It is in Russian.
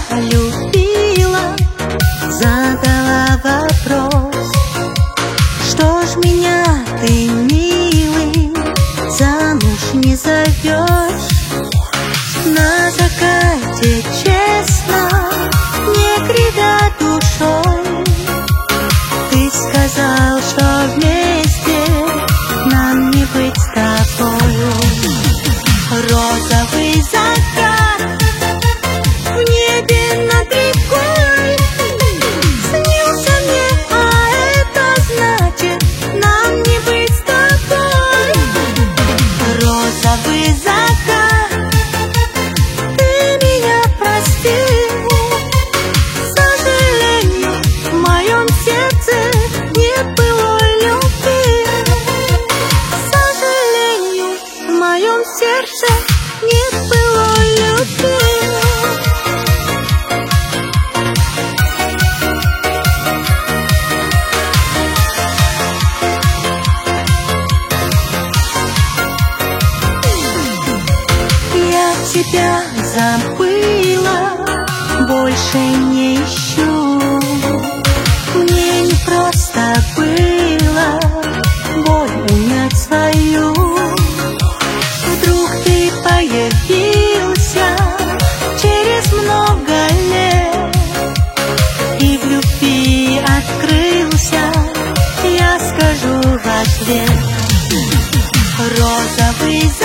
любила, задала вопрос: что ж меня ты, милый, замуж не зовешь? На закате честно, не кривя душой, ты сказал, что вместе нам не быть с тобою. Розовый закат в небе над рекой снился мне, а это значит, нам не быть с тобой. Розовый закат, ты меня прости, к сожалению, в моем сердце нет былой любви. К сожалению, в моем сердце нет былой любви. Я тебя забыла, больше не ищу. Мне не просто было боль унять свою. Вдруг ты появился через много лет и в любви открылся, я скажу в ответ: розовый закат